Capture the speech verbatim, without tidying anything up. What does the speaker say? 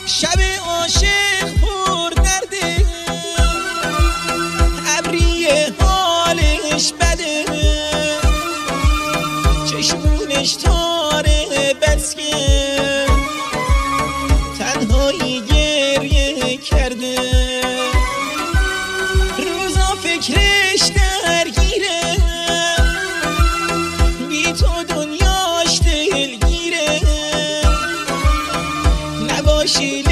شب عاشق پر درده، ابری حالش بده، چشمونش تاره بس که تنهایی گریه کرده، روزا فکرش درگیره، بی تو دنیاش دلگیره، نباشی